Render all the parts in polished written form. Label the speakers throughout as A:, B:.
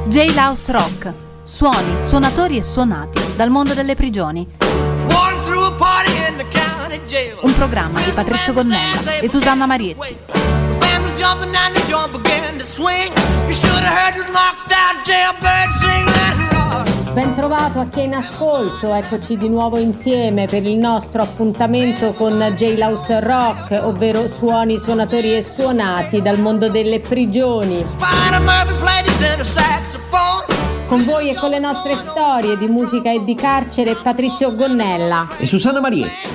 A: Jailhouse Rock. Suoni, suonatori e suonati dal mondo delle prigioni. Un programma di Patrizio Gonnella e Susanna Marietti.
B: Ben trovato a chi è in ascolto, eccoci di nuovo insieme per il nostro appuntamento con Jailhouse Rock, ovvero suoni, suonatori e suonati dal mondo delle prigioni. Con voi e con le nostre storie di musica e di carcere, Patrizio Gonnella
C: e Susanna Marietti.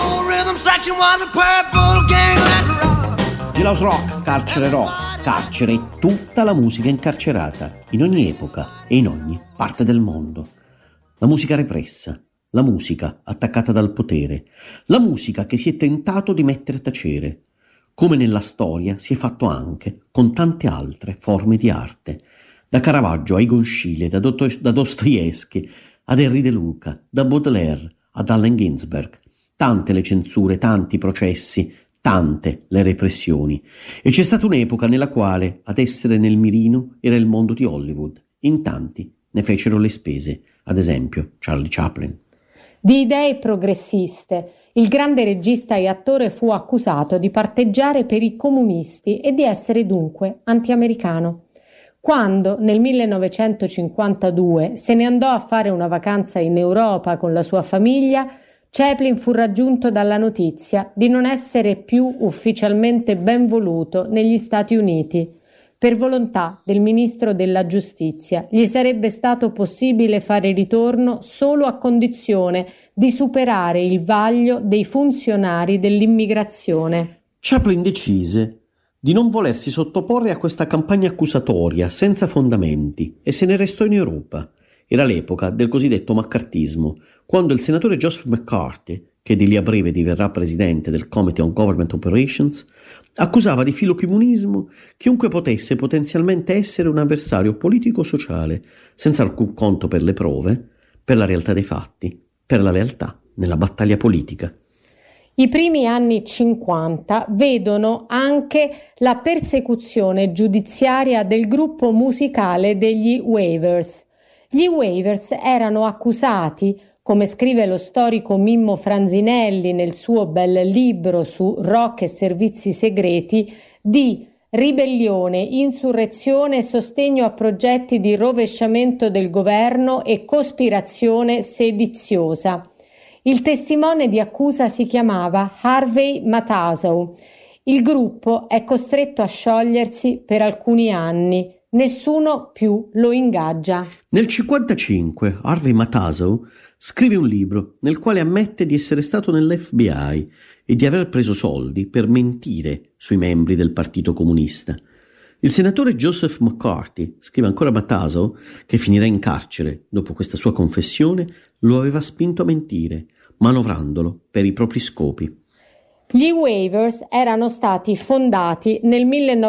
C: Jailhouse Rock, carcere rock, carcere e tutta la musica incarcerata, in ogni epoca e in ogni parte del mondo. La musica repressa, la musica attaccata dal potere, la musica che si è tentato di mettere a tacere, come nella storia si è fatto anche con tante altre forme di arte, da Caravaggio a Egon Schiele, da Dostoevsky ad Henri De Luca, da Baudelaire ad Allen Ginsberg. Tante le censure, tanti i processi, tante le repressioni. E c'è stata un'epoca nella quale ad essere nel mirino era il mondo di Hollywood. In tanti ne fecero le spese, ad esempio Charlie Chaplin.
B: Di idee progressiste, il grande regista e attore fu accusato di parteggiare per i comunisti e di essere dunque anti-americano. Quando nel 1952 se ne andò a fare una vacanza in Europa con la sua famiglia, Chaplin fu raggiunto dalla notizia di non essere più ufficialmente ben voluto negli Stati Uniti. Per volontà del ministro della Giustizia gli sarebbe stato possibile fare ritorno solo a condizione di superare il vaglio dei funzionari dell'immigrazione.
C: Chaplin decise di non volersi sottoporre a questa campagna accusatoria senza fondamenti e se ne restò in Europa. Era l'epoca del cosiddetto maccartismo, quando il senatore Joseph McCarthy, che di lì a breve diverrà presidente del Committee on Government Operations, accusava di filocomunismo chiunque potesse potenzialmente essere un avversario politico-sociale, senza alcun conto per le prove, per la realtà dei fatti, per la lealtà nella battaglia politica.
B: I primi anni 50 vedono anche la persecuzione giudiziaria del gruppo musicale degli Waivers. Gli Waivers erano accusati, come scrive lo storico Mimmo Franzinelli nel suo bel libro su rock e servizi segreti, di ribellione, insurrezione e sostegno a progetti di rovesciamento del governo e cospirazione sediziosa. Il testimone di accusa si chiamava Harvey Matasow. Il gruppo è costretto a sciogliersi per alcuni anni. Nessuno più lo ingaggia.
C: Nel 1955 Harvey Matasow scrive un libro nel quale ammette di essere stato nell'FBI e di aver preso soldi per mentire sui membri del Partito Comunista. Il senatore Joseph McCarthy, scrive ancora Matasow, che finirà in carcere dopo questa sua confessione, lo aveva spinto a mentire, manovrandolo per i propri scopi.
B: Gli Waivers erano stati fondati nel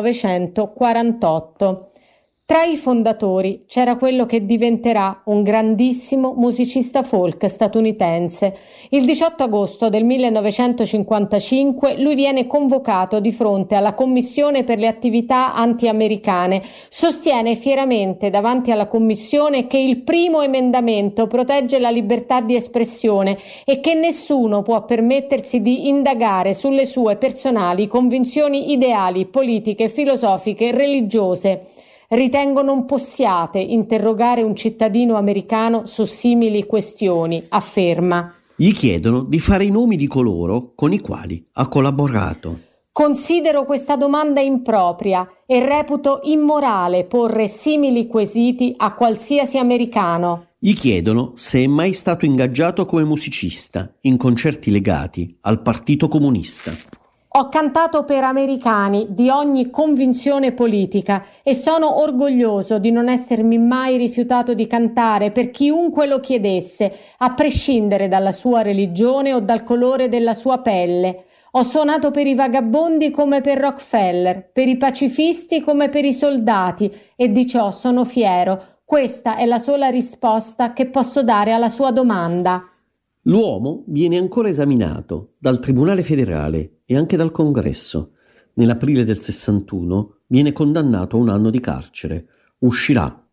B: 1948. Tra i fondatori c'era quello che diventerà un grandissimo musicista folk statunitense. Il 18 agosto del 1955 lui viene convocato di fronte alla Commissione per le attività anti-americane. Sostiene fieramente davanti alla Commissione che il primo emendamento protegge la libertà di espressione e che nessuno può permettersi di indagare sulle sue personali convinzioni ideali, politiche, filosofiche e religiose. Ritengo non possiate interrogare un cittadino americano su simili questioni, afferma.
C: Gli chiedono di fare i nomi di coloro con i quali ha collaborato.
B: Considero questa domanda impropria e reputo immorale porre simili quesiti a qualsiasi americano.
C: Gli chiedono se è mai stato ingaggiato come musicista in concerti legati al Partito Comunista.
B: Ho cantato per americani di ogni convinzione politica e sono orgoglioso di non essermi mai rifiutato di cantare per chiunque lo chiedesse, a prescindere dalla sua religione o dal colore della sua pelle. Ho suonato per i vagabondi come per Rockefeller, per i pacifisti come per i soldati e di ciò sono fiero. Questa è la sola risposta che posso dare alla sua domanda.
C: L'uomo viene ancora esaminato dal Tribunale federale e anche dal Congresso. Nell'aprile del 61 viene condannato a 1 anno di carcere. Uscirà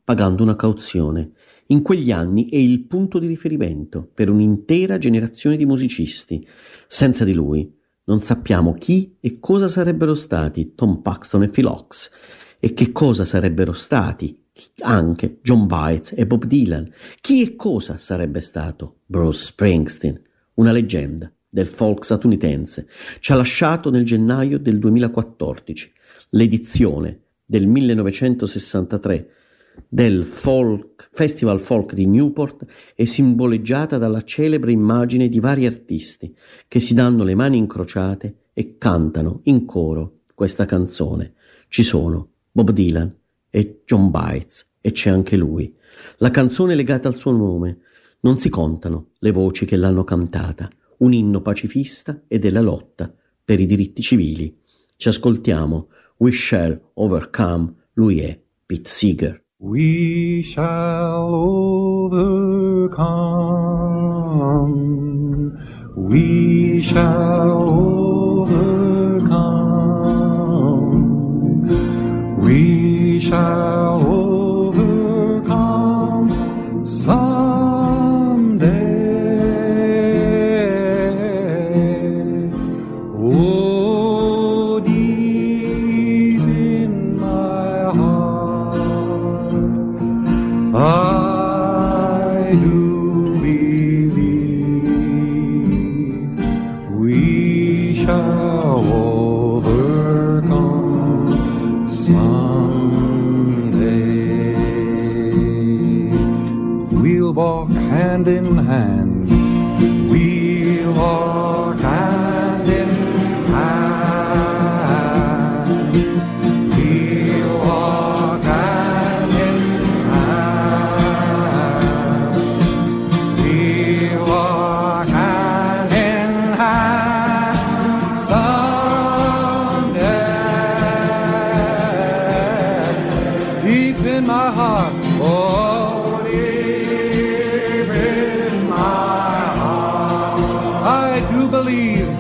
C: pagando una cauzione. In quegli anni è il punto di riferimento per un'intera generazione di musicisti. Senza di lui non sappiamo chi e cosa sarebbero stati Tom Paxton e Phil Ochs, e che cosa sarebbero stati anche John Baez e Bob Dylan. Chi e cosa sarebbe stato Bruce Springsteen, una leggenda del folk statunitense. Ci ha lasciato nel gennaio del 2014. L'edizione del 1963 del Festival Folk di Newport è simboleggiata dalla celebre immagine di vari artisti che si danno le mani incrociate e cantano in coro questa canzone. Ci sono Bob Dylan e John Baez, e c'è anche lui. La canzone è legata al suo nome. Non si contano le voci che l'hanno cantata. Un inno pacifista e della lotta per i diritti civili. Ci ascoltiamo We Shall Overcome. Lui è Pete Seeger.
D: We shall overcome. We shall overcome. We shall overcome someday. Oh, deep in my heart, I do believe we shall overcome someday. We'll walk hand in hand. We'll walk hand in hand. We'll walk hand in hand. We'll walk hand in hand someday. Deep in my heart, oh, deep in my heart, I do believe,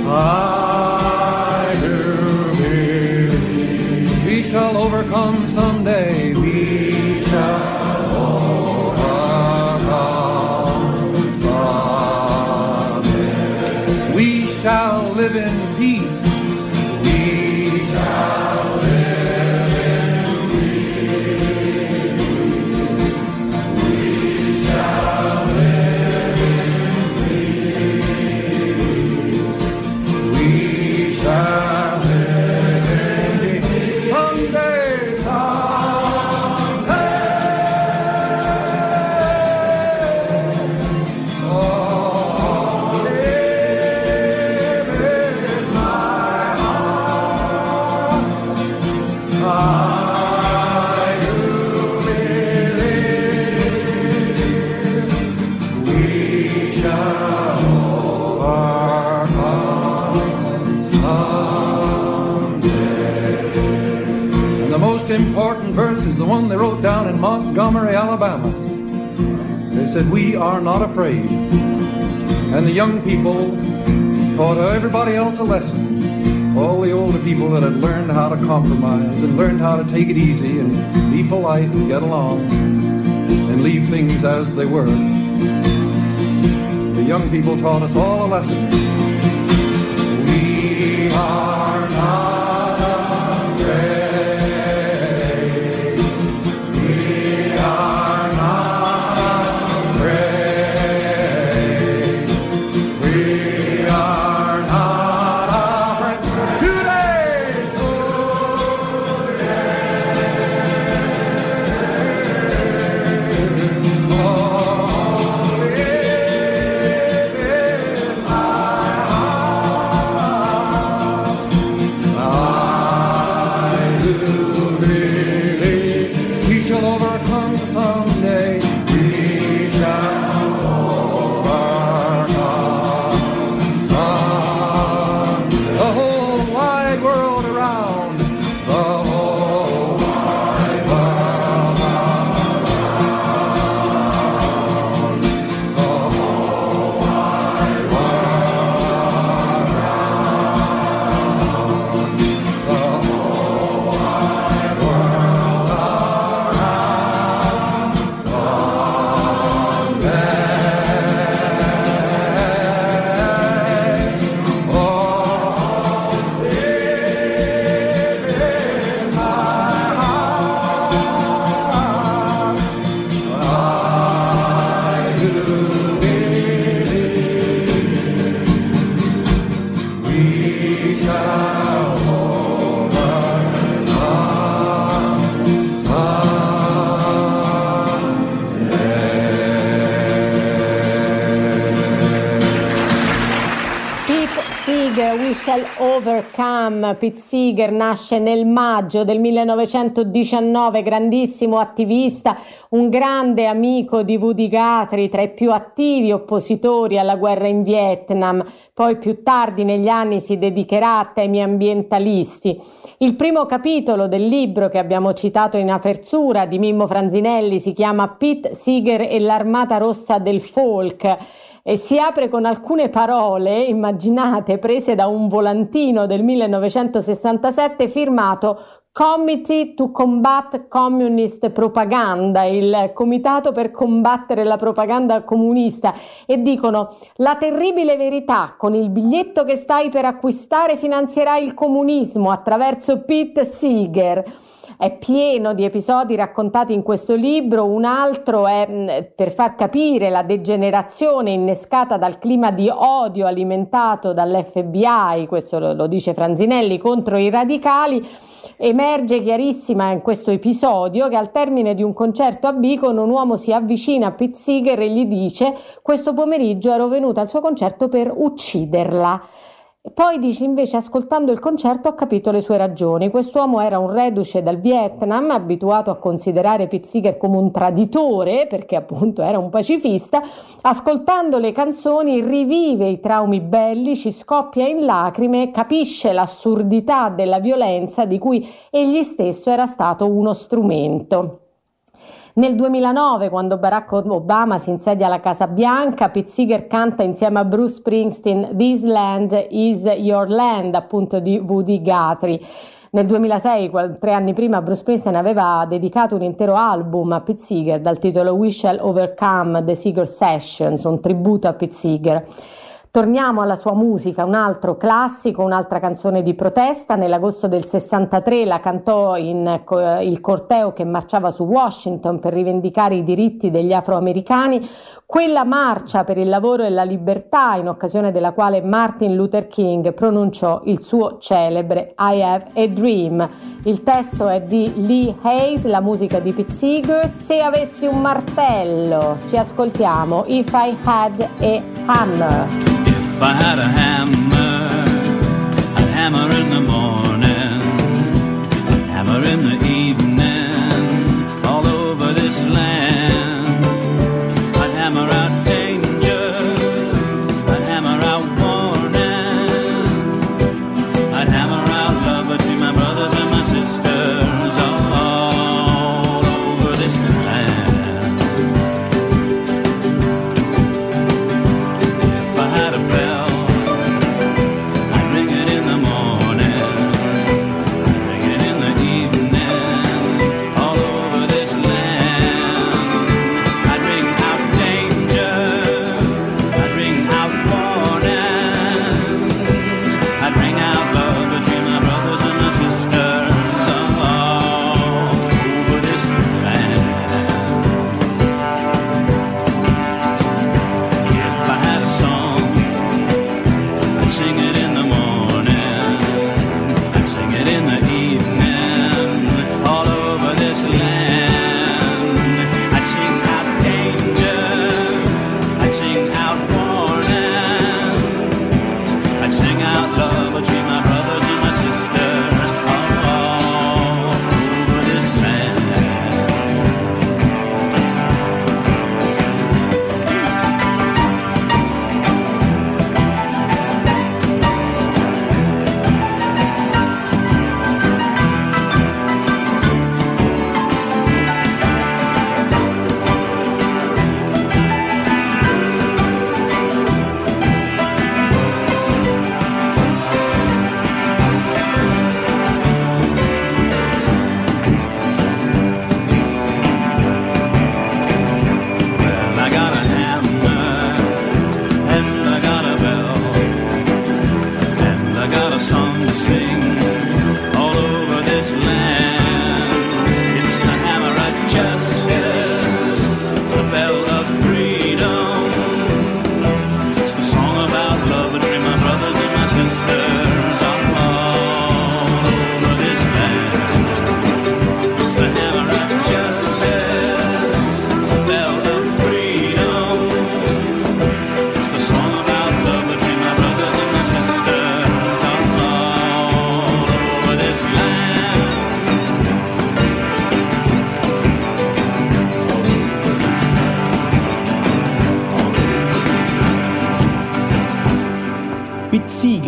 D: I do believe we shall overcome someday. We shall overcome someday. We shall live in peace. We shall live in peace. We shall live in peace. We shall live in peace. Someday, someday. Oh, live in my heart. I do believe we shall overcome someday. And the most important verse is the one they wrote down in Montgomery, Alabama. They said, we are not afraid. And the young people taught everybody else a lesson. All the older people that had learned how to compromise and learned how to take it easy and be polite and get along and leave things as they were. The young people taught us all a lesson. We are not afraid. We are not afraid. We are not afraid. Today, oh, live in my heart.
B: Shall Overcome. Pete Seeger nasce nel maggio del 1919, grandissimo attivista, un grande amico di Woody Guthrie, tra i più attivi oppositori alla guerra in Vietnam. Poi più tardi negli anni si dedicherà a temi ambientalisti. Il primo capitolo del libro che abbiamo citato in apertura di Mimmo Franzinelli si chiama Pete Seeger e l'Armata Rossa del Folk. E si apre con alcune parole, immaginate, prese da un volantino del 1967 firmato Committee to Combat Communist Propaganda, il comitato per combattere la propaganda comunista, e dicono: la terribile verità, con il biglietto che stai per acquistare finanzierai il comunismo attraverso Pete Seeger. È pieno di episodi raccontati in questo libro. Un altro è per far capire la degenerazione innescata dal clima di odio alimentato dall'FBI, questo lo dice Franzinelli, contro i radicali. Emerge chiarissima in questo episodio che al termine di un concerto a Beacon un uomo si avvicina a Pete Seeger e gli dice: questo pomeriggio ero venuto al suo concerto per ucciderla. Poi dice: invece, ascoltando il concerto ho capito le sue ragioni. Quest'uomo era un reduce dal Vietnam, abituato a considerare Pete Seeger come un traditore, perché appunto era un pacifista. Ascoltando le canzoni rivive i traumi bellici, scoppia in lacrime, capisce l'assurdità della violenza di cui egli stesso era stato uno strumento. Nel 2009, quando Barack Obama si insedia alla Casa Bianca, Pete Seeger canta insieme a Bruce Springsteen This Land Is Your Land, appunto di Woody Guthrie. Nel 2006, 3 anni prima, Bruce Springsteen aveva dedicato un intero album a Pete Seeger dal titolo We Shall Overcome, The Seeger Sessions, un tributo a Pete Seeger. Torniamo alla sua musica, un altro classico, un'altra canzone di protesta. Nell'agosto del 63 la cantò in il corteo che marciava su Washington per rivendicare i diritti degli afroamericani, quella marcia per il lavoro e la libertà in occasione della quale Martin Luther King pronunciò il suo celebre I Have a Dream. Il testo è di Lee Hayes, la musica di Pete Seeger. Se avessi un martello, ci ascoltiamo If I Had a Hammer.
E: If I had a hammer, I'd hammer in the morning, I'd hammer in the evening, all over this land. I'd hammer out danger, I'd hammer out warning, I'd hammer out love between my brothers and my sisters, all over this land. If I had a bell, I'd ring it in the morning, I'd ring it in the evening,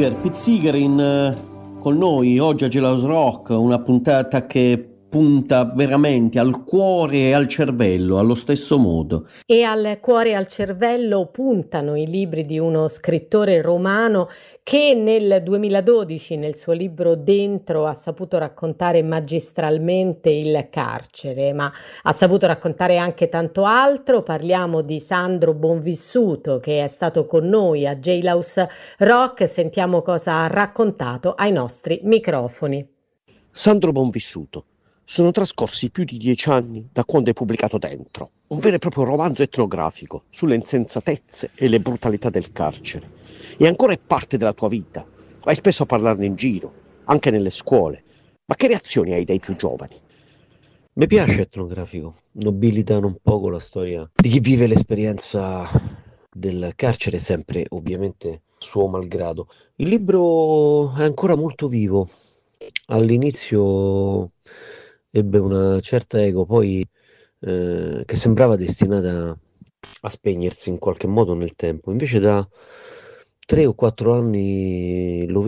C: Pete Seeger con noi oggi a Jailhouse Rock, una puntata che punta veramente al cuore e al cervello allo stesso modo.
B: E al cuore e al cervello puntano i libri di uno scrittore romano che nel 2012 nel suo libro Dentro ha saputo raccontare magistralmente il carcere, ma ha saputo raccontare anche tanto altro. Parliamo di Sandro Bonvissuto, che è stato con noi a Jailhouse Rock. Sentiamo cosa ha raccontato ai nostri microfoni.
F: Sandro Bonvissuto. Sono trascorsi più di 10 anni da quando hai pubblicato Dentro, un vero e proprio romanzo etnografico sulle insensatezze e le brutalità del carcere. E ancora è parte della tua vita. Vai spesso a parlarne in giro, anche nelle scuole. Ma che reazioni hai dai più giovani?
G: Mi piace etnografico, nobilitano un poco la storia di chi vive l'esperienza del carcere, sempre ovviamente suo malgrado. Il libro è ancora molto vivo. All'inizio ebbe una certa ego, poi che sembrava destinata a spegnersi in qualche modo nel tempo. Invece da 3 o 4 anni l'ho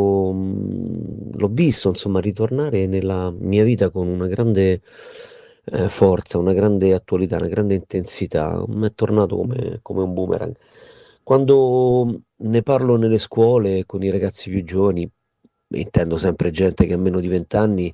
G: visto insomma ritornare nella mia vita con una grande forza, una grande attualità, una grande intensità. Mi è tornato come un boomerang. Quando ne parlo nelle scuole con i ragazzi più giovani, intendo sempre gente che ha meno di 20 anni,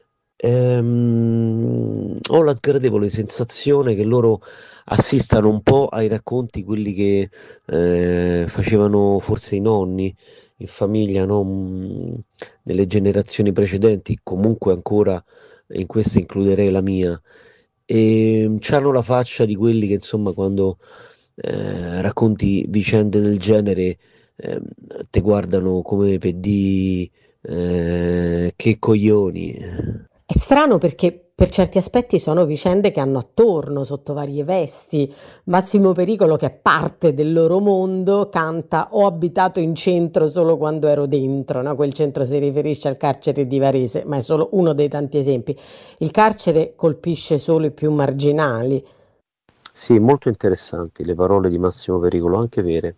G: ho la sgradevole sensazione che loro assistano un po' ai racconti, quelli che facevano forse i nonni in famiglia, no? Nelle generazioni precedenti, comunque ancora in questa includerei la mia, e c'hanno la faccia di quelli che insomma quando racconti vicende del genere te guardano come per dire che coglioni.
B: È strano perché per certi aspetti sono vicende che hanno attorno, sotto varie vesti. Massimo Pericolo, che è parte del loro mondo, canta: ho abitato in centro solo quando ero dentro, no? Quel centro si riferisce al carcere di Varese, ma è solo uno dei tanti esempi. Il carcere colpisce solo i più marginali.
G: Sì, molto interessanti le parole di Massimo Pericolo, anche vere.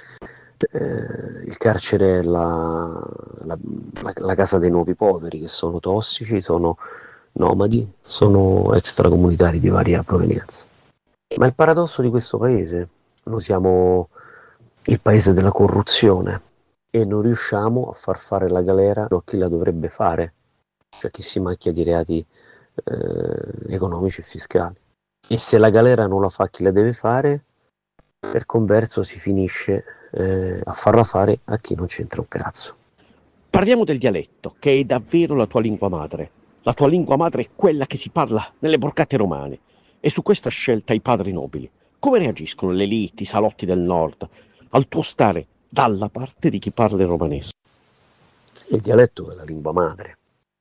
G: Il carcere è la casa dei nuovi poveri, che sono tossici, sono nomadi, sono extracomunitari di varia provenienza. Ma il paradosso di questo paese, noi siamo il paese della corruzione e non riusciamo a far fare la galera a chi la dovrebbe fare, cioè chi si macchia di reati economici e fiscali. E se la galera non la fa chi la deve fare, per converso si finisce a farla fare a chi non c'entra un cazzo.
F: Parliamo del dialetto, che è davvero la tua lingua madre. La tua lingua madre è quella che si parla nelle borgate romane. E su questa scelta i padri nobili, come reagiscono le elite, i salotti del nord, al tuo stare dalla parte di chi parla il romanesco?
G: Il dialetto è la lingua madre.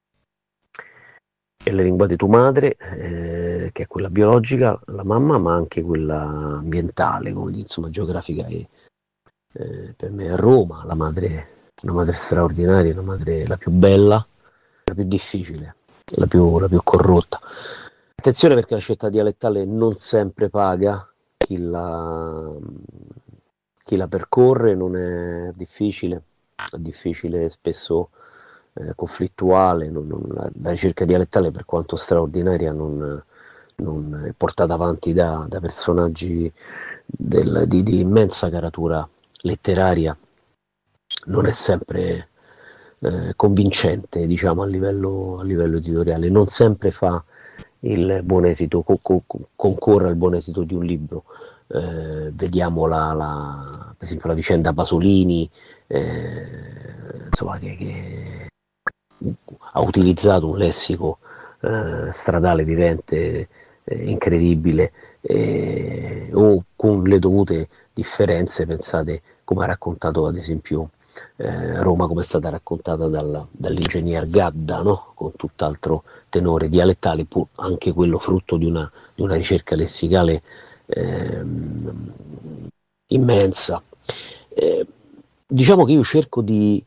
G: È la lingua di tua madre, che è quella biologica, la mamma, ma anche quella ambientale, come insomma geografica. E per me a Roma una madre straordinaria, una madre la più bella, la più difficile, la più corrotta. Attenzione, perché la scelta dialettale non sempre paga, chi la percorre non è difficile spesso conflittuale. La ricerca dialettale, per quanto straordinaria, non è portata avanti da personaggi di immensa caratura letteraria, non è sempre convincente, diciamo, a livello editoriale, non sempre fa il buon esito, concorre al buon esito di un libro. Vediamo per esempio la vicenda Pasolini, insomma, che ha utilizzato un lessico stradale vivente incredibile, o con le dovute differenze. Pensate come ha raccontato ad esempio Roma, come è stata raccontata dall'ingegner Gadda, no? Con tutt'altro tenore dialettale, pur anche quello frutto di una ricerca lessicale immensa. Diciamo che io cerco di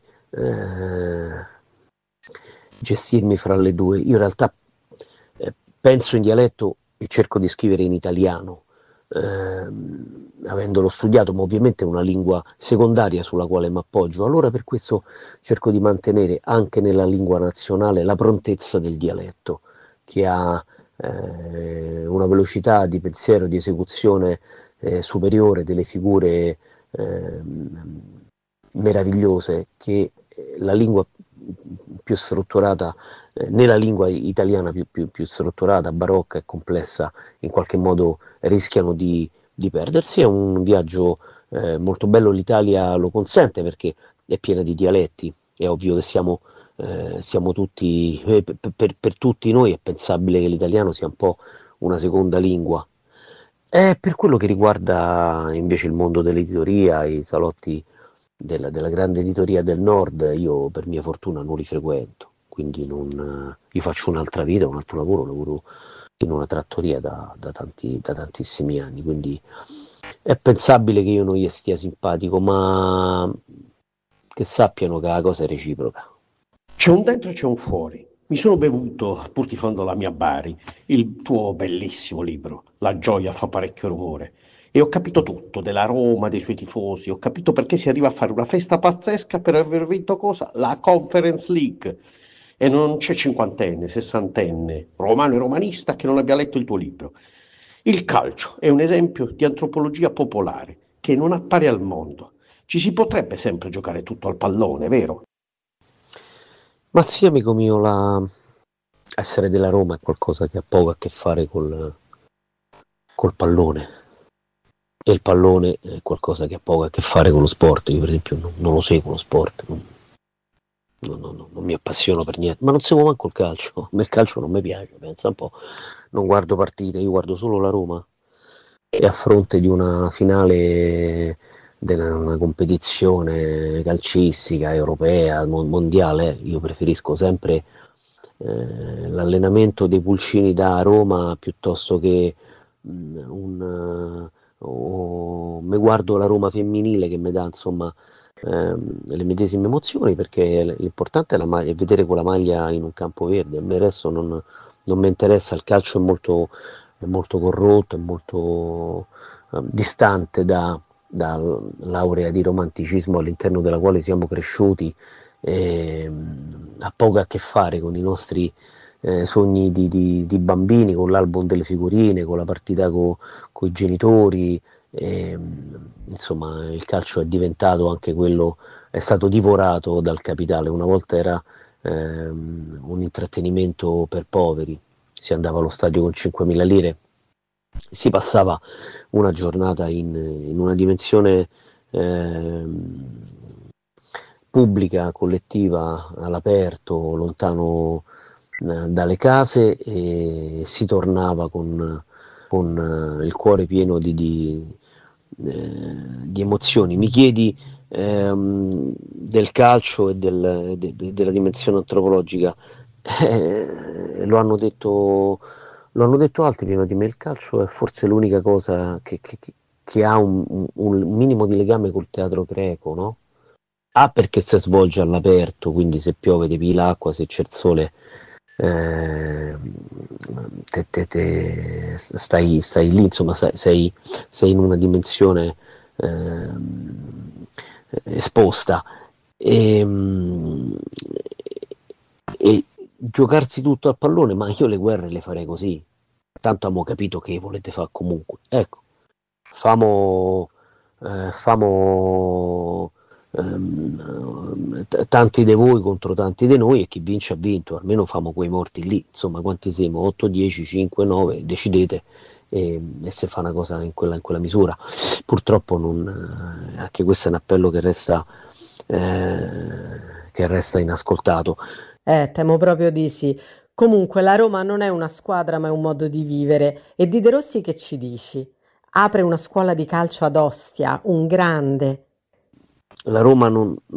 G: gestirmi fra le due. Io in realtà penso in dialetto e cerco di scrivere in italiano, avendolo studiato, ma ovviamente è una lingua secondaria sulla quale mi appoggio. Allora per questo cerco di mantenere anche nella lingua nazionale la prontezza del dialetto, che ha una velocità di pensiero, di esecuzione superiore, delle figure meravigliose, che la lingua più strutturata, nella lingua italiana più strutturata, barocca e complessa, in qualche modo rischiano di perdersi. È un viaggio molto bello, l'Italia lo consente perché è piena di dialetti. È ovvio che siamo tutti, per tutti noi è pensabile che l'italiano sia un po' una seconda lingua. Per quello che riguarda invece il mondo dell'editoria, i salotti della grande editoria del Nord, io per mia fortuna non li frequento, quindi io faccio un'altra vita, un altro lavoro in una trattoria da tantissimi anni, quindi è pensabile che io non gli stia simpatico, ma che sappiano che la cosa è reciproca.
F: C'è un dentro e c'è un fuori. Mi sono bevuto, pur tifando la mia Bari, il tuo bellissimo libro, La gioia fa parecchio rumore, e ho capito tutto della Roma, dei suoi tifosi, ho capito perché si arriva a fare una festa pazzesca per aver vinto cosa? La Conference League. E non c'è cinquantenne, sessantenne, romano e romanista che non abbia letto il tuo libro. Il calcio è un esempio di antropologia popolare che non appare al mondo. Ci si potrebbe sempre giocare tutto al pallone, vero?
G: Ma sì, amico mio, essere della Roma è qualcosa che ha poco a che fare col pallone, e il pallone è qualcosa che ha poco a che fare con lo sport. Io per esempio non lo seguo lo sport, non mi appassiono per niente, ma non seguo manco il calcio. A me il calcio non mi piace, pensa un po', non guardo partite, io guardo solo la Roma, e a fronte di una finale di una competizione calcistica, europea, mondiale, io preferisco sempre l'allenamento dei pulcini da Roma piuttosto che mi guardo la Roma femminile, che mi dà insomma le medesime emozioni, perché l'importante è vedere quella maglia in un campo verde. A me adesso non mi interessa, il calcio è molto corrotto, è molto distante dall'aurea di romanticismo all'interno della quale siamo cresciuti, ha poco a che fare con i nostri sogni di bambini, con l'album delle figurine, con la partita con i genitori. Insomma, il calcio è diventato anche quello, è stato divorato dal capitale. Una volta era un intrattenimento per poveri, si andava allo stadio con 5.000 lire, si passava una giornata in una dimensione pubblica, collettiva, all'aperto, lontano dalle case, e si tornava con il cuore pieno di emozioni. Mi chiedi del calcio e della dimensione antropologica. Lo hanno detto altri prima di me, il calcio è forse l'unica cosa che ha un minimo di legame col teatro greco, no? Perché si svolge all'aperto, quindi se piove devi l'acqua, se c'è il sole stai lì, insomma sei in una dimensione esposta, e giocarsi tutto al pallone. Ma io le guerre le farei così, tanto abbiamo capito che volete fare comunque, ecco, famo tanti di voi contro tanti di noi, e chi vince ha vinto, almeno famo quei morti lì, insomma, quanti siamo? 8, 10, 5, 9, decidete, e se fa una cosa in quella misura. Purtroppo anche questo è un appello che resta inascoltato.
B: Temo proprio di sì. Comunque la Roma non è una squadra, ma è un modo di vivere. E di De Rossi che ci dici? Apre una scuola di calcio ad Ostia, un grande.
G: La Roma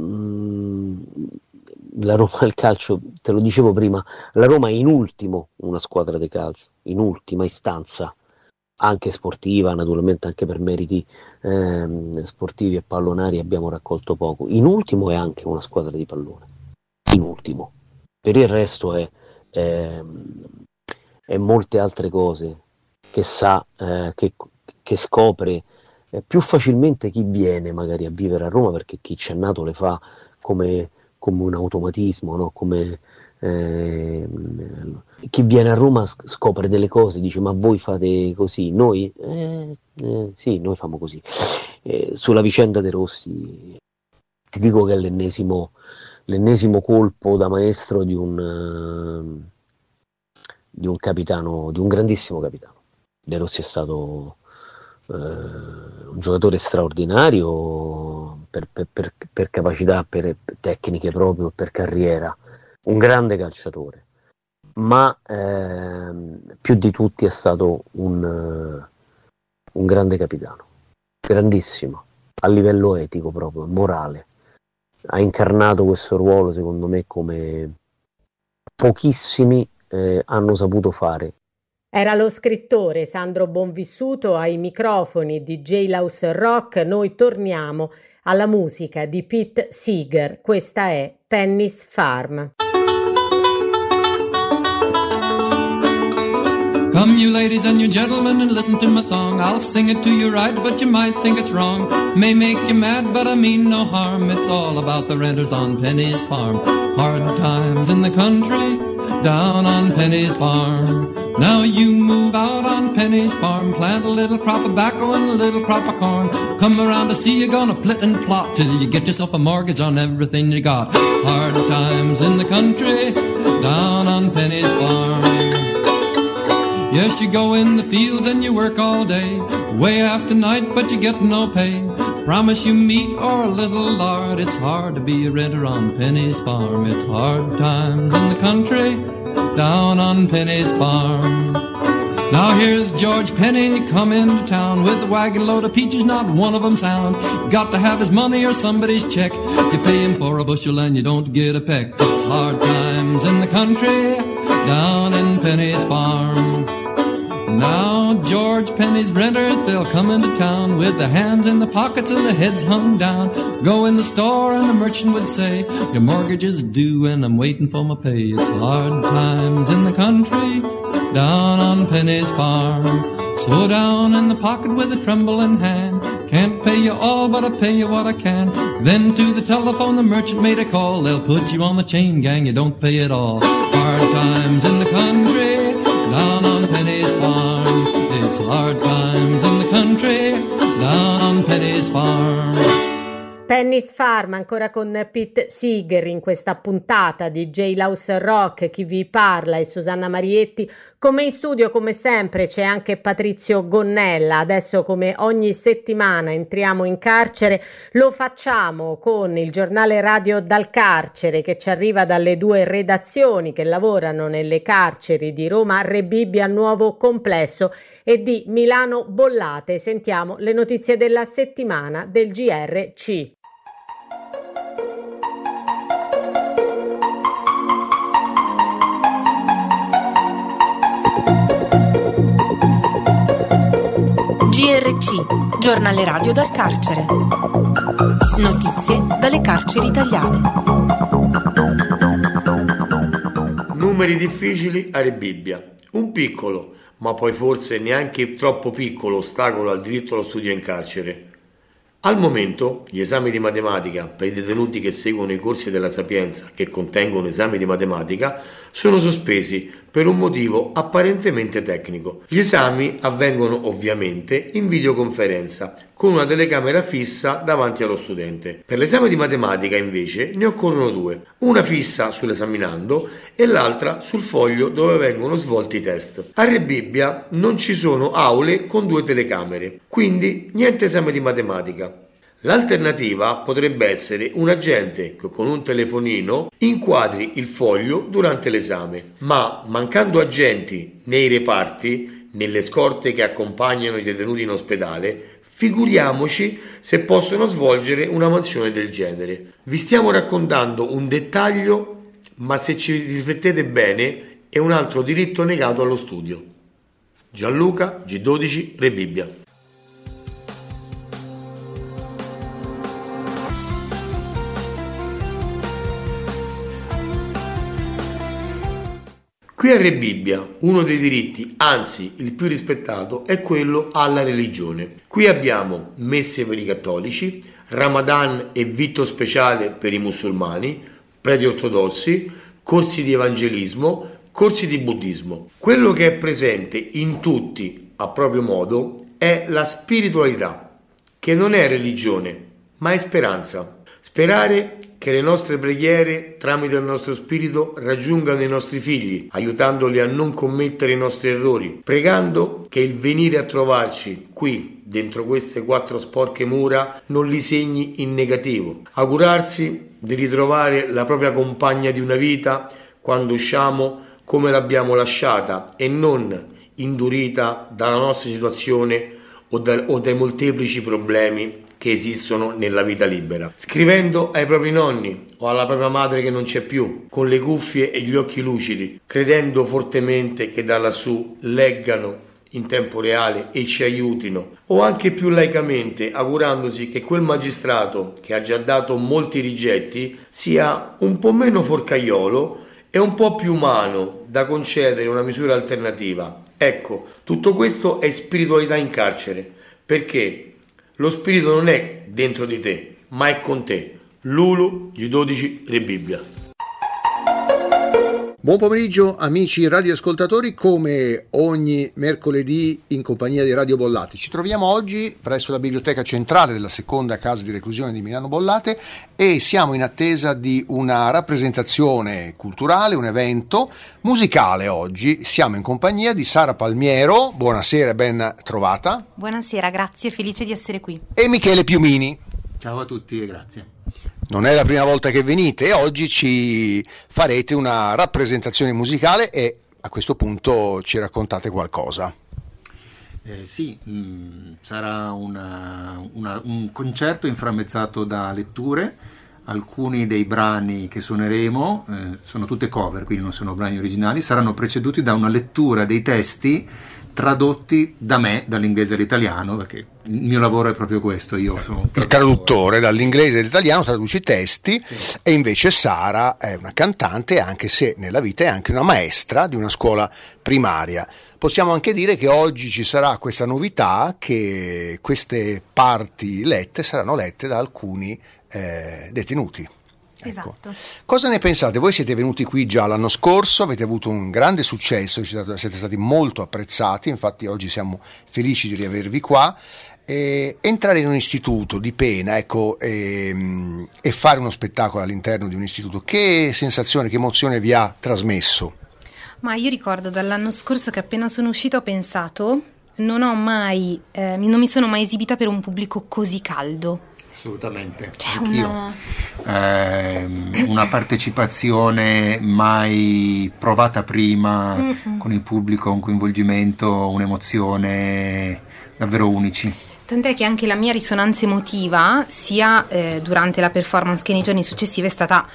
G: il calcio, te lo dicevo prima, la Roma è in ultimo una squadra di calcio, in ultima istanza, anche sportiva, naturalmente anche per meriti sportivi e pallonari abbiamo raccolto poco. In ultimo è anche una squadra di pallone, in ultimo. Per il resto è molte altre cose che sa, che scopre più facilmente chi viene magari a vivere a Roma, perché chi c'è nato le fa come un automatismo, no? Come chi viene a Roma scopre delle cose, dice ma voi fate così, noi? Sì, noi famo così. Sulla vicenda dei Rossi ti dico che è l'ennesimo colpo da maestro di un capitano, di un grandissimo capitano. De Rossi è stato un giocatore straordinario per capacità, per tecniche proprio, per carriera, un grande calciatore, ma più di tutti è stato un grande capitano, grandissimo, a livello etico proprio, morale. Ha incarnato questo ruolo secondo me come pochissimi hanno saputo fare.
B: Era lo scrittore Sandro Bonvissuto ai microfoni di Jailhouse Rock. Noi torniamo alla musica di Pete Seeger. Questa è Penny's Farm.
D: Come you ladies and you gentlemen and listen to my song. I'll sing it to you right, but you might think it's wrong. May make you mad, but I mean no harm. It's all about the renters on Penny's Farm. Hard times in the country, down on Penny's Farm. Now you move out on Penny's Farm, plant a little crop of tobacco and a little crop of corn. Come around to see you gonna plit and plot till you get yourself a mortgage on everything you got. Hard times in the country, down on Penny's Farm. Yes, you go in the fields and you work all day, way after night, but you get no pay. Promise you meat or a little lard. It's hard to be a renter on Penny's Farm. It's hard times in the country, down on Penny's Farm. Now here's George Penny come into town with a wagon load of peaches, not one of them sound. Got to have his money or somebody's check. You pay him for a bushel and you don't get a peck. It's hard times in the country, down in Penny's Farm. Now George Penny's renters, they'll come into town with their hands in the pockets and their heads hung down. Go in the store and the merchant would say, your mortgage is due and I'm waiting for my pay. It's hard times in the country, down on Penny's Farm. So down in the pocket with a trembling hand, can't pay you all but I pay you what I can. Then to the telephone the merchant made a call, they'll put you on the chain gang, you don't pay it all. Hard times in the country, down on Penny's Farm. It's hard times in the country, down on Penny's Farm.
B: Penny's Farm, ancora con Pete Seeger in questa puntata di Jailhouse Rock. Chi vi parla è Susanna Marietti. Come in studio, come sempre, c'è anche Patrizio Gonnella. Adesso, come ogni settimana, entriamo in carcere. Lo facciamo con il giornale radio dal carcere, che ci arriva dalle due redazioni che lavorano nelle carceri di Roma Rebibbia Nuovo Complesso e di Milano Bollate. Sentiamo le notizie della settimana del GRC.
H: GRC, giornale radio dal carcere. Notizie dalle carceri italiane.
I: Numeri difficili a Rebibbia. Un piccolo, ma poi forse neanche troppo piccolo ostacolo al diritto allo studio in carcere. Al momento gli esami di matematica per i detenuti che seguono i corsi della Sapienza che contengono esami di matematica sono sospesi per un motivo apparentemente tecnico. Gli esami avvengono ovviamente in videoconferenza con una telecamera fissa davanti allo studente. Per l'esame di matematica invece ne occorrono due, una fissa sull'esaminando e l'altra sul foglio dove vengono svolti i test. A Rebibbia non ci sono aule con due telecamere, quindi niente esame di matematica. L'alternativa potrebbe essere un agente che con un telefonino inquadri il foglio durante l'esame, ma mancando agenti nei reparti, nelle scorte che accompagnano i detenuti in ospedale, figuriamoci se possono svolgere una mansione del genere. Vi stiamo raccontando un dettaglio, ma se ci riflettete bene è un altro diritto negato allo studio. Gianluca, G12, Rebibbia. Qui a Re Bibbia uno dei diritti, anzi il più rispettato, è quello alla religione. Qui abbiamo messe per i cattolici, Ramadan e vitto speciale per i musulmani, preti ortodossi, corsi di evangelismo, corsi di buddismo. Quello che è presente in tutti a proprio modo è la spiritualità, che non è religione, ma è speranza. Sperare che le nostre preghiere, tramite il nostro spirito, raggiungano i nostri figli, aiutandoli a non commettere i nostri errori, pregando che il venire a trovarci qui, dentro queste 4 sporche mura, non li segni in negativo. Augurarsi di ritrovare la propria compagna di una vita quando usciamo come l'abbiamo lasciata e non indurita dalla nostra situazione o dai molteplici problemi che esistono nella vita libera. Scrivendo ai propri nonni o alla propria madre che non c'è più, con le cuffie e gli occhi lucidi, credendo fortemente che da lassù leggano in tempo reale e ci aiutino, o anche più laicamente augurandosi che quel magistrato che ha già dato molti rigetti sia un po' meno forcaiolo e un po' più umano da concedere una misura alternativa. Ecco, tutto questo è spiritualità in carcere, perché lo spirito non è dentro di te, ma è con te. Lulu, G12, Re Bibbia.
J: Buon pomeriggio amici radioascoltatori, come ogni mercoledì in compagnia di Radio Bollate. Ci troviamo oggi presso la biblioteca centrale della seconda casa di reclusione di Milano Bollate e siamo in attesa di una rappresentazione culturale, un evento musicale oggi. Siamo in compagnia di Sara Palmiero, buonasera e ben trovata.
K: Buonasera, grazie, felice di essere qui.
J: E Michele Piumini.
L: Ciao a tutti e grazie.
J: Non è la prima volta che venite e oggi ci farete una rappresentazione musicale e a questo punto ci raccontate qualcosa.
L: Sì, sarà un concerto inframmezzato da letture. Alcuni dei brani che suoneremo sono tutte cover, quindi non sono brani originali, saranno preceduti da una lettura dei testi tradotti da me dall'inglese all'italiano, perché il mio lavoro è proprio questo, io sono
J: il traduttore dall'inglese all'italiano, traduci i testi, sì. E invece Sara è una cantante, anche se nella vita è anche una maestra di una scuola primaria. Possiamo anche dire che oggi ci sarà questa novità, che queste parti lette saranno lette da alcuni detenuti. Ecco.
K: Esatto.
J: Cosa ne pensate? Voi siete venuti qui già l'anno scorso, avete avuto un grande successo, siete stati molto apprezzati, infatti oggi siamo felici di riavervi qua. Entrare in un istituto di pena, ecco, e fare uno spettacolo all'interno di un istituto, che sensazione, che emozione vi ha trasmesso?
K: Ma io ricordo dall'anno scorso che appena sono uscita ho pensato, non mi sono mai esibita per un pubblico così caldo.
L: Assolutamente, anch'io. Una partecipazione mai provata prima, con il pubblico, un coinvolgimento, un'emozione davvero unici.
K: Tant'è che anche la mia risonanza emotiva, sia durante la performance che nei giorni successivi, è stata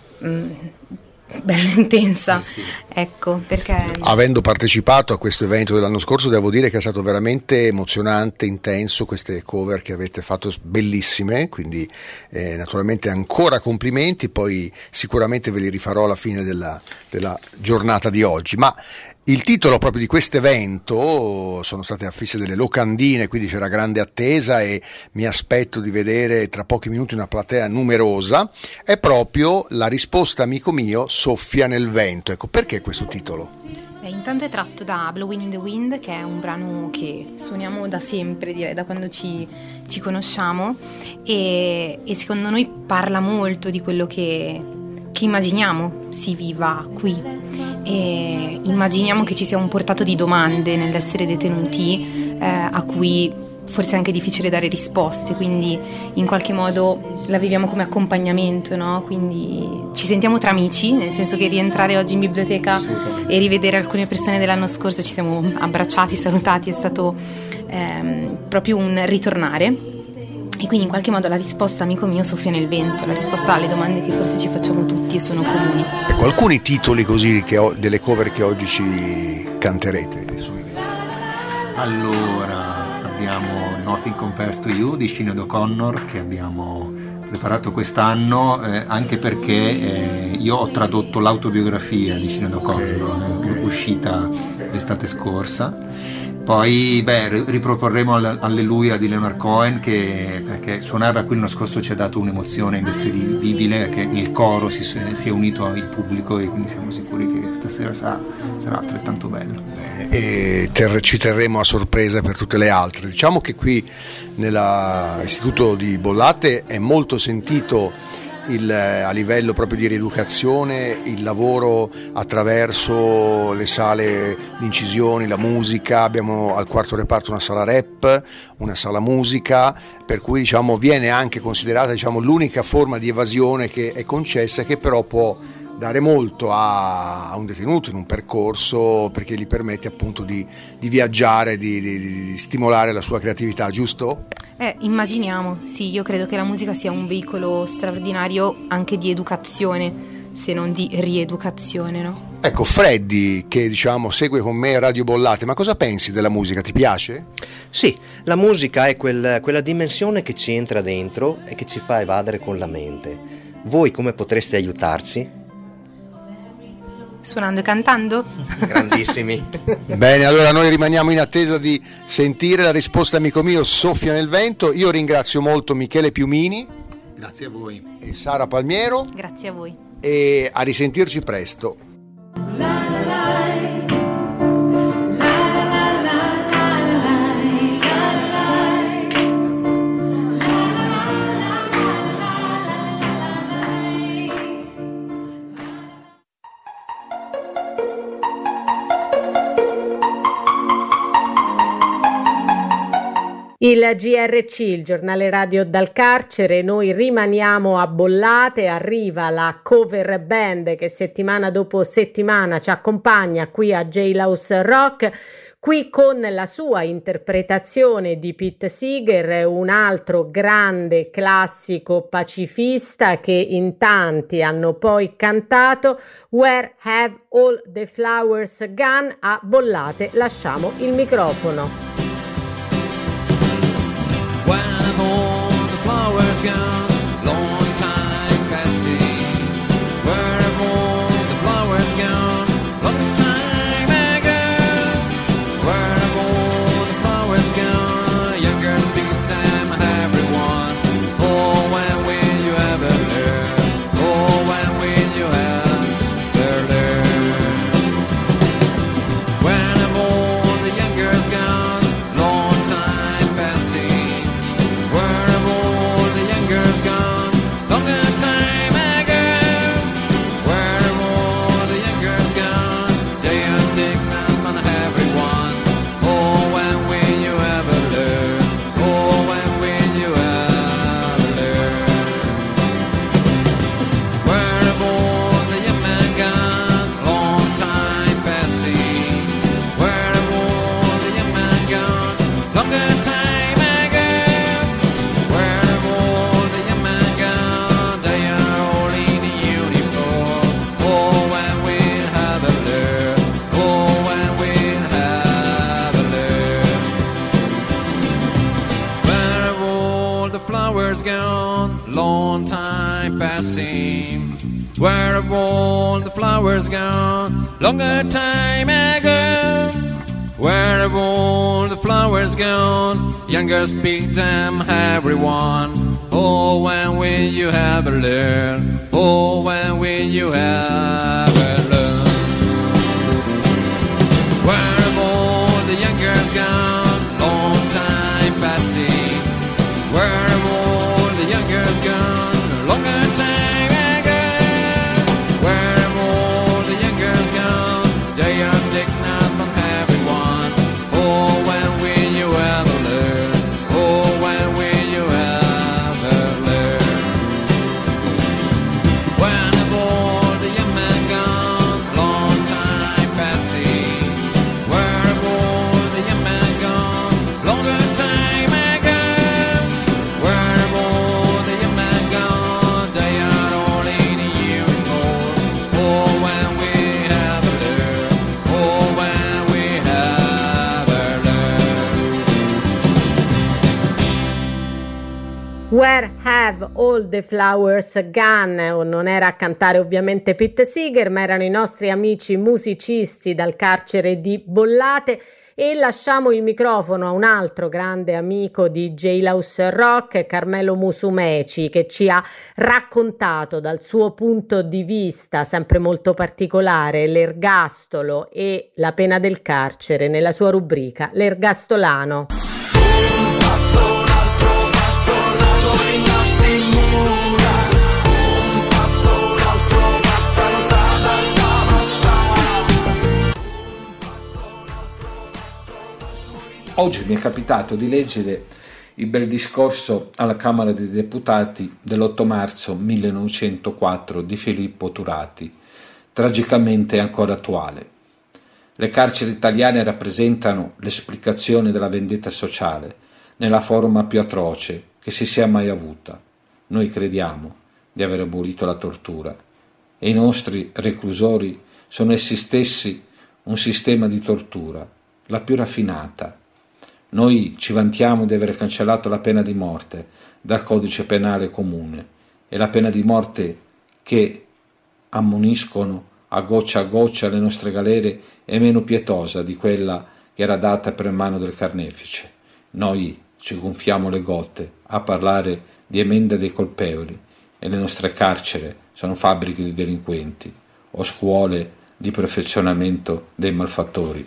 K: bella intensa, sì. Ecco, perché
J: avendo partecipato a questo evento dell'anno scorso devo dire che è stato veramente emozionante, intenso, queste cover che avete fatto bellissime, quindi naturalmente ancora complimenti, poi sicuramente ve li rifarò alla fine della giornata di oggi. Ma il titolo proprio di questo evento, sono state affisse delle locandine, quindi c'era grande attesa e mi aspetto di vedere tra pochi minuti una platea numerosa, è proprio La risposta amico mio soffia nel vento. Ecco, perché questo titolo?
K: Intanto è tratto da Blowing in the Wind, che è un brano che suoniamo da sempre, direi da quando ci conosciamo, e secondo noi parla molto di quello che immaginiamo si viva qui, e immaginiamo che ci sia un portato di domande nell'essere detenuti a cui forse è anche difficile dare risposte, quindi in qualche modo la viviamo come accompagnamento, no? Quindi ci sentiamo tra amici, nel senso che rientrare oggi in biblioteca e rivedere alcune persone dell'anno scorso, ci siamo abbracciati, salutati, è stato proprio un ritornare. E quindi in qualche modo la risposta amico mio soffia nel vento, la risposta alle domande che forse ci facciamo tutti e sono comuni.
J: Ecco, alcuni titoli così delle cover che oggi ci canterete.
L: Allora, abbiamo Nothing Compares to You di Sinead O'Connor, che abbiamo preparato quest'anno, anche perché io ho tradotto l'autobiografia di Sinead O'Connor, uscita l'estate scorsa. Poi riproporremo Alleluia di Leonard Cohen, perché suonarla qui l'anno scorso ci ha dato un'emozione indescrivibile, che il coro si è unito al pubblico, e quindi siamo sicuri che stasera sarà altrettanto bello.
J: E ci terremo a sorpresa per tutte le altre. Diciamo che qui nell'Istituto di Bollate è molto sentito a livello proprio di rieducazione il lavoro attraverso le sale di incisioni, la musica. Abbiamo al quarto reparto una sala rap, una sala musica, per cui diciamo viene anche considerata l'unica forma di evasione che è concessa, che però può dare molto a un detenuto in un percorso, perché gli permette appunto di viaggiare, di stimolare la sua creatività, giusto?
K: Immaginiamo, sì, io credo che la musica sia un veicolo straordinario anche di educazione, se non di rieducazione, no?
J: Ecco, Freddy, che segue con me Radio Bollate, ma cosa pensi della musica? Ti piace?
M: Sì, la musica è quella dimensione che ci entra dentro e che ci fa evadere con la mente. Voi come potreste aiutarci?
K: Suonando e cantando?
M: Grandissimi.
J: Bene, allora noi rimaniamo in attesa di sentire la risposta, amico mio, soffia nel vento. Io ringrazio molto Michele Piumini.
L: Grazie a voi.
J: E Sara Palmiero.
K: Grazie a voi.
J: E a risentirci presto.
B: Il GRC, il giornale radio dal carcere, noi rimaniamo a Bollate, arriva la cover band che settimana dopo settimana ci accompagna qui a Jailhouse Rock, qui con la sua interpretazione di Pete Seeger, un altro grande classico pacifista che in tanti hanno poi cantato. Where Have All the Flowers Gone? A Bollate lasciamo il microfono.
E: When all the flowers gone, long time passing. Where have all the flowers gone, long time ago? Where have all the flowers gone, young girls, big time, everyone? Oh, when will you ever learn? Oh, when will you ever learn? When have all the young girls gone, long time passing? Where have all the young girls gone, longer time ago? Where have all the young girls gone, they are dignity on everyone? Oh, when will you ever learn? Oh, when will you ever learn? Where have all the young men gone, long time passing? Where have all the young men gone, longer time ago? Where have all the young men gone, they are all in uniform? Oh, when we'll have a learn, oh, when we'll have a learn. Where have all the flowers gone, long time passing? Where have all the flowers gone, longer time ago? Where have all the flowers gone, younger speak them everyone? Oh, when will you ever learn? Oh, when will you ever learn? Where have all the young girls gone, long time passing? Where have all the young girls gone, longer time ago? Where have all the young girls gone, they are dignity from everyone? Oh, when will you ever learn? Oh, when will you ever learn? When have all the young men gone, long time passing? Where have all the young men gone,
B: Where Have All the Flowers Gone? Non era a cantare ovviamente Pete Seeger, ma erano i nostri amici musicisti dal carcere di Bollate. E lasciamo il microfono a un altro grande amico di Jailhouse Rock, Carmelo Musumeci, che ci ha raccontato dal suo punto di vista sempre molto particolare l'ergastolo e la pena del carcere nella sua rubrica L'Ergastolano.
N: Oggi mi è capitato di leggere il bel discorso alla Camera dei Deputati dell'8 marzo 1904 di Filippo Turati, tragicamente ancora attuale. Le carceri italiane rappresentano l'esplicazione della vendetta sociale nella forma più atroce che si sia mai avuta. Noi crediamo di aver abolito la tortura e i nostri reclusori sono essi stessi un sistema di tortura, la più raffinata. Noi ci vantiamo di aver cancellato la pena di morte dal codice penale comune e la pena di morte che ammoniscono a goccia le nostre galere è meno pietosa di quella che era data per mano del carnefice. Noi ci gonfiamo le gote a parlare di emenda dei colpevoli e le nostre carceri sono fabbriche di delinquenti o scuole di perfezionamento dei malfattori.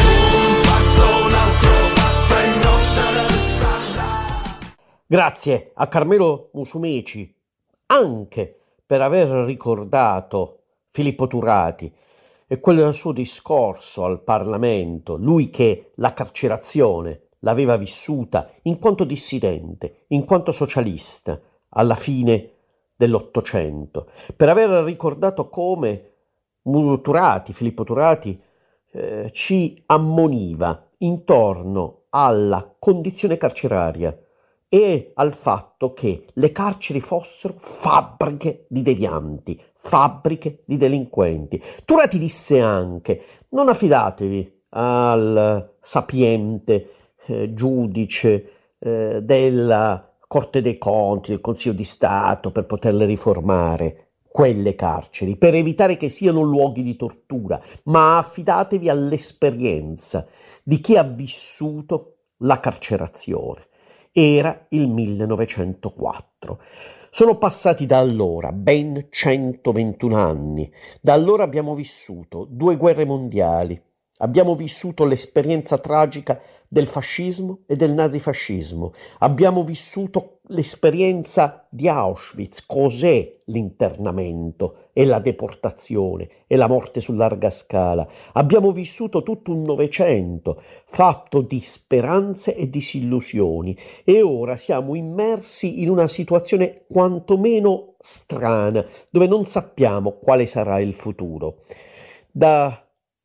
C: Grazie a Carmelo Musumeci anche per aver ricordato Filippo Turati e quel suo discorso al Parlamento, lui che la carcerazione l'aveva vissuta in quanto dissidente, in quanto socialista alla fine dell'Ottocento, per aver ricordato come Filippo Turati ci ammoniva intorno alla condizione carceraria e al fatto che le carceri fossero fabbriche di devianti, fabbriche di delinquenti. Turati disse anche: non affidatevi al sapiente giudice della Corte dei Conti, del Consiglio di Stato per poterle riformare quelle carceri, per evitare che siano luoghi di tortura, ma affidatevi all'esperienza di chi ha vissuto la carcerazione. Era il 1904. Sono passati da allora ben 121 anni. Da allora abbiamo vissuto 2 guerre mondiali. Abbiamo vissuto l'esperienza tragica del fascismo e del nazifascismo. Abbiamo vissuto l'esperienza di Auschwitz. Cos'è l'internamento e la deportazione e la morte su larga scala? Abbiamo vissuto tutto un Novecento fatto di speranze e disillusioni e ora siamo immersi in una situazione quantomeno strana, dove non sappiamo quale sarà il futuro. Da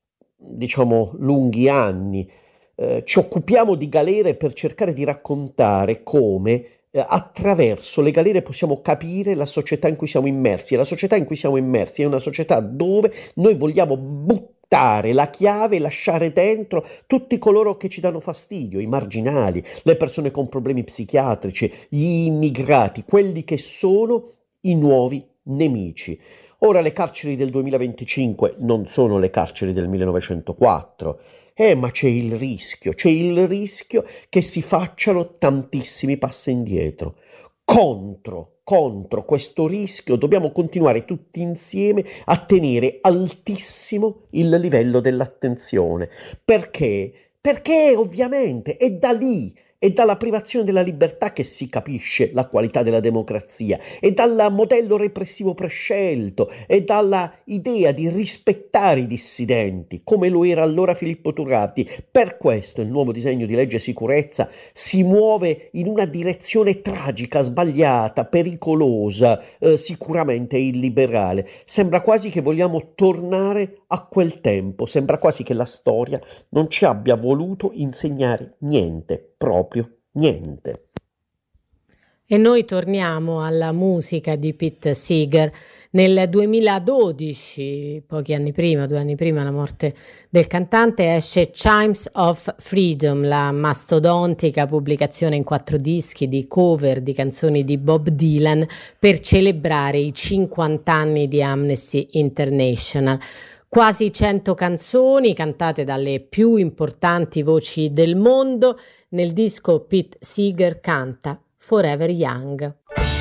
C: lunghi anni ci occupiamo di galere per cercare di raccontare come attraverso le galere possiamo capire la società in cui siamo immersi, e la società in cui siamo immersi è una società dove noi vogliamo buttare la chiave e lasciare dentro tutti coloro che ci danno fastidio, i marginali, le persone con problemi psichiatrici, gli immigrati, quelli che sono i nuovi nemici. Ora le carceri del 2025 non sono le carceri del 1904, ma c'è il rischio che si facciano tantissimi passi indietro. Contro questo rischio dobbiamo continuare tutti insieme a tenere altissimo il livello dell'attenzione. Perché? Perché ovviamente è da lì, è dalla privazione della libertà che si capisce la qualità della democrazia, è dal modello repressivo prescelto, è dalla idea di rispettare i dissidenti, come lo era allora Filippo Turati. Per questo il nuovo disegno di legge sicurezza si muove in una direzione tragica, sbagliata, pericolosa, sicuramente illiberale. Sembra quasi che vogliamo tornare a quel tempo, sembra quasi che la storia non ci abbia voluto insegnare niente, proprio niente.
B: E noi torniamo alla musica di Pete Seeger. Nel 2012, pochi anni prima, 2 anni prima la morte del cantante, esce Chimes of Freedom, la mastodontica pubblicazione in 4 dischi di cover di canzoni di Bob Dylan per celebrare i 50 anni di Amnesty International. Quasi 100 canzoni cantate dalle più importanti voci del mondo. Nel disco Pete Seeger canta Forever Young.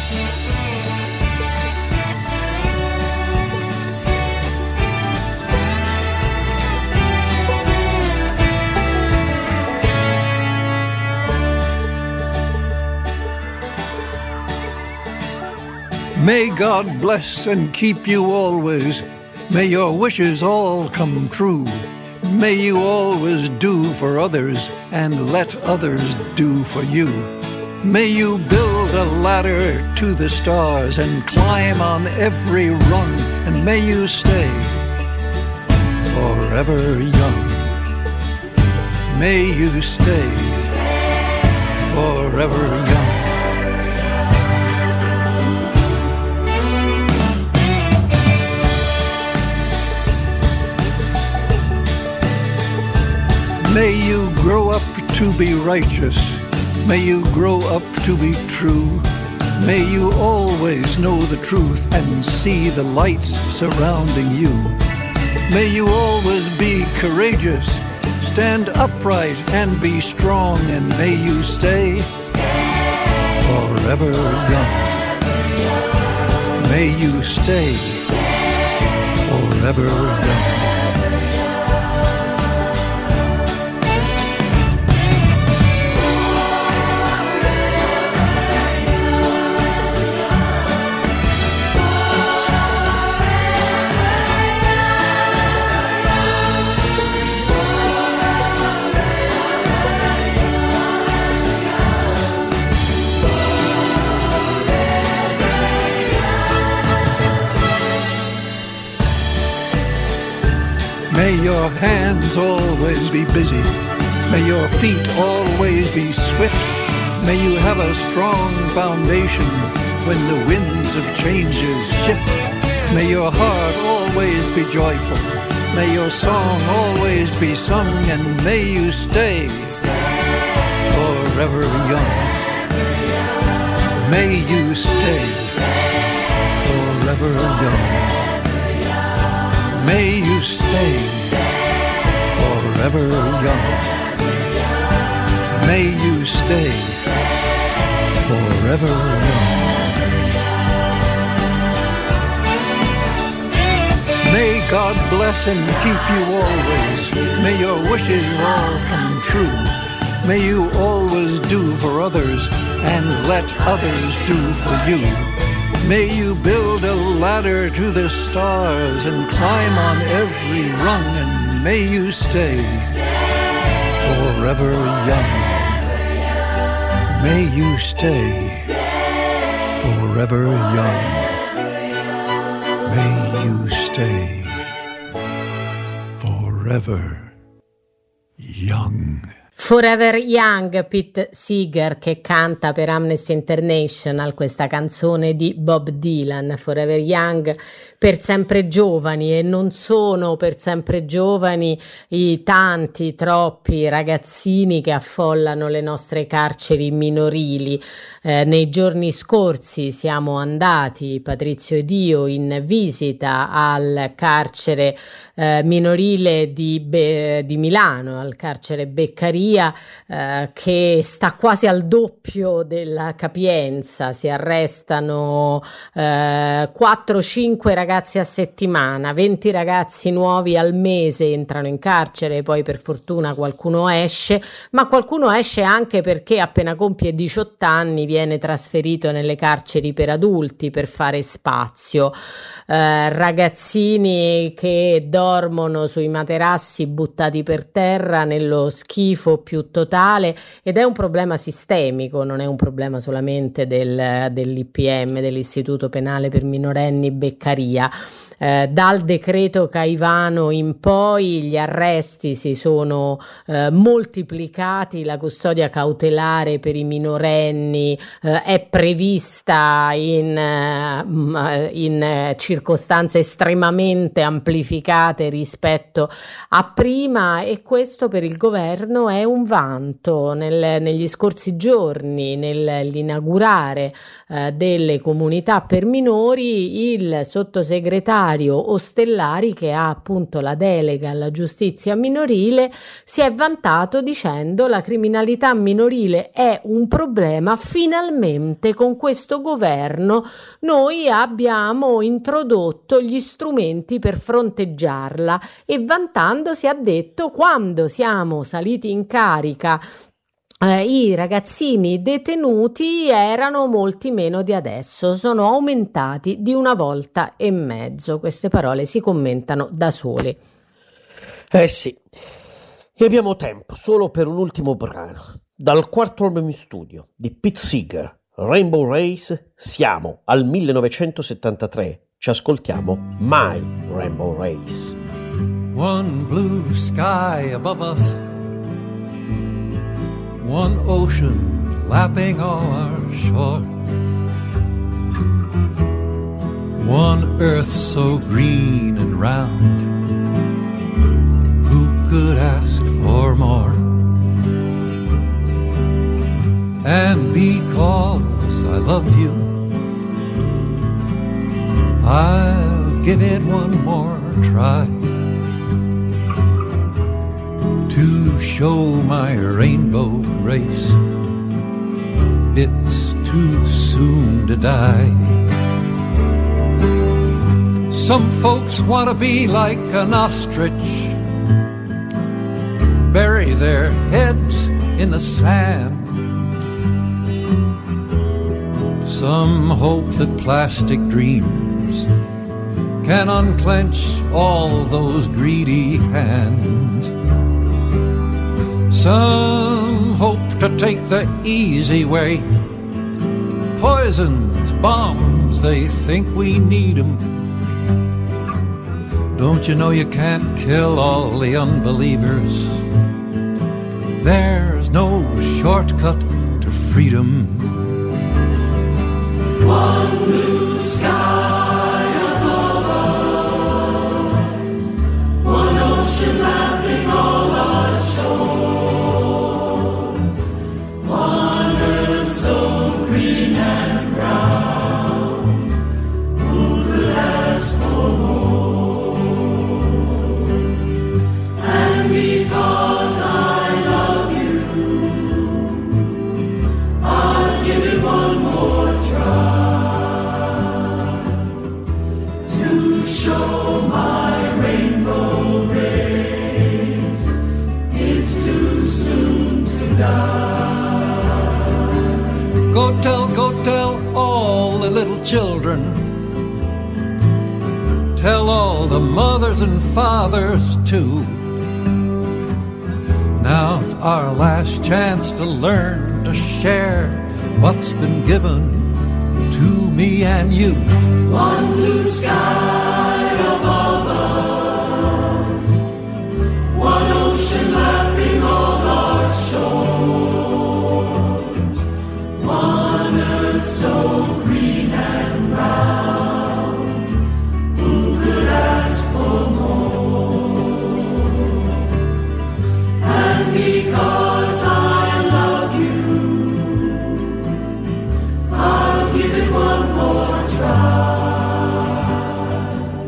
O: May God bless and keep you always. May your wishes all come true. May you always do for others and let others do for you. May you build a ladder to the stars and climb on every rung. And may you stay forever young. May you stay forever young. May you grow up to be righteous. May you grow up to be true. May you always know the truth and see the lights surrounding you. May you always be courageous, stand upright and be strong, and may you stay forever young. May you stay forever young. May your hands always be busy. May your feet always be swift. May you have a strong foundation when the winds of changes shift. May your heart always be joyful. May your song always be sung. And may you stay forever young. May you stay forever young. May you stay forever young. May you stay forever young. May God bless and keep you always. May your wishes all come true. May you always do for others and let others do for you. May you build a ladder to the stars and climb on every rung, and may you stay forever young. May you stay forever young. May you stay forever young.
B: Forever Young, Pete Seeger che canta per Amnesty International questa canzone di Bob Dylan. Forever Young, per sempre giovani, e non sono per sempre giovani i tanti, troppi ragazzini che affollano le nostre carceri minorili. Nei giorni scorsi siamo andati, Patrizio ed io, in visita al carcere minorile di Milano, al carcere Beccaria, che sta quasi al doppio della capienza. Si arrestano 4-5 ragazzi a settimana, 20 ragazzi nuovi al mese entrano in carcere, poi per fortuna qualcuno esce, ma qualcuno esce anche perché appena compie 18 anni viene trasferito nelle carceri per adulti per fare spazio. Ragazzini che dormono sui materassi buttati per terra nello schifo più totale, ed è un problema sistemico, non è un problema solamente dell'IPM, dell'Istituto Penale per Minorenni Beccaria. Italia. Dal decreto Caivano in poi gli arresti si sono moltiplicati, la custodia cautelare per i minorenni è prevista in circostanze estremamente amplificate rispetto a prima, e questo per il governo è un vanto. Negli scorsi giorni, nell'inaugurare delle comunità per minori, il sottosegretario Ostellari, che ha appunto la delega alla giustizia minorile, si è vantato dicendo: la criminalità minorile è un problema, finalmente con questo governo noi abbiamo introdotto gli strumenti per fronteggiarla, e vantandosi ha detto: quando siamo saliti in carica i ragazzini detenuti erano molti meno di adesso, sono aumentati di 1,5 volte. Queste parole si commentano da sole.
F: Sì, e abbiamo tempo solo per un ultimo brano. Dal quarto album in studio di Pete Seeger, Rainbow Race, siamo al 1973. Ci ascoltiamo My Rainbow Race.
O: One blue sky above us, one ocean lapping all our shore, one earth so green and round, who could ask for more? And because I love you, I'll give it one more try to show my rainbow race. It's too soon to die. Some folks want to be like an ostrich, bury their heads in the sand. Some hope that plastic dreams can unclench all those greedy hands. Some hope to take the easy way, poisons, bombs, they think we need 'em. Don't you know you can't kill all the unbelievers? There's no shortcut to freedom.
E: One blue sky above us, one ocean lapping all our shores, one earth so green and brown, who could ask for more? And because I love you, I'll give it one more try to show my rainbow race. It's too soon to die.
O: Go tell all the little children. Tell all the mothers and fathers too. Now's our last chance to learn to share what's been given to me and you.
E: One blue sky above us, one ocean lapping all our shores, one earth so green and brown, who could ask for more? And because I love you, I'll give it one more try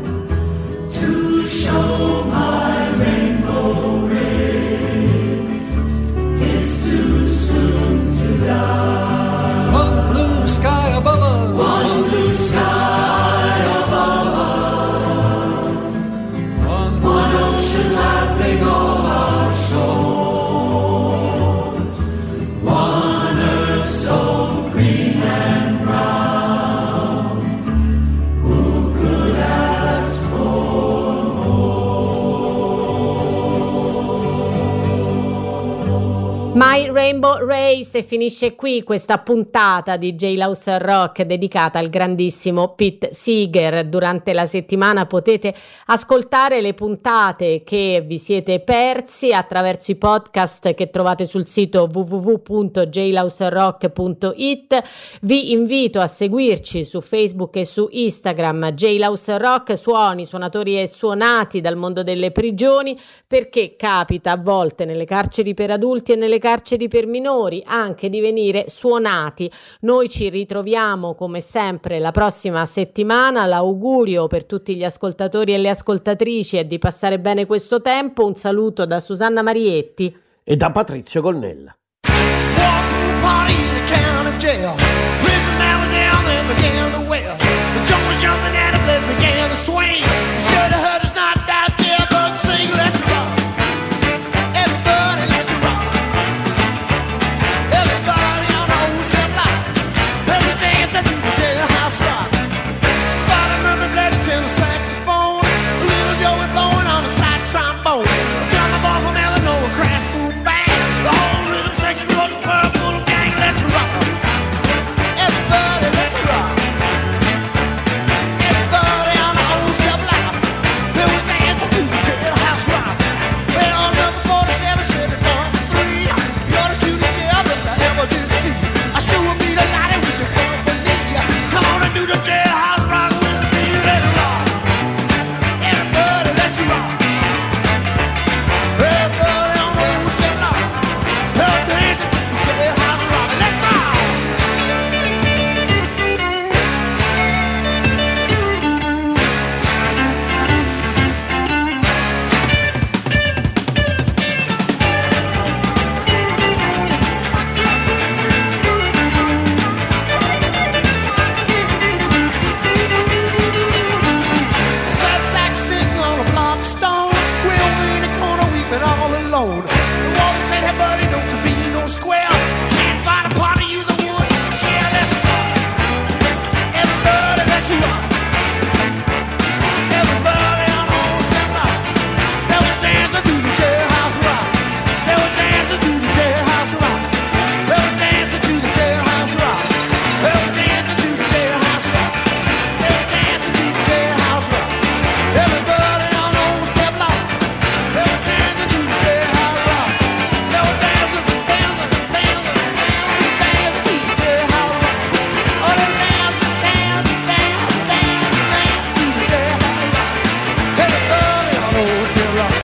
B: Rainbow Race e finisce qui questa puntata di Jailhouse Rock dedicata al grandissimo Pete Seeger. Durante la settimana potete ascoltare le puntate che vi siete persi attraverso i podcast che trovate sul sito www.jailhouserock.it. Vi invito a seguirci su Facebook e su Instagram, Jailhouse Rock, suoni, suonatori e suonati dal mondo delle prigioni, perché capita a volte nelle carceri per adulti e nelle carceri per minori anche di venire suonati. Noi ci ritroviamo come sempre la prossima settimana. L'augurio per tutti gli ascoltatori e le ascoltatrici è di passare bene questo tempo. Un saluto da Susanna Marietti
C: e da Patrizio Gonnella.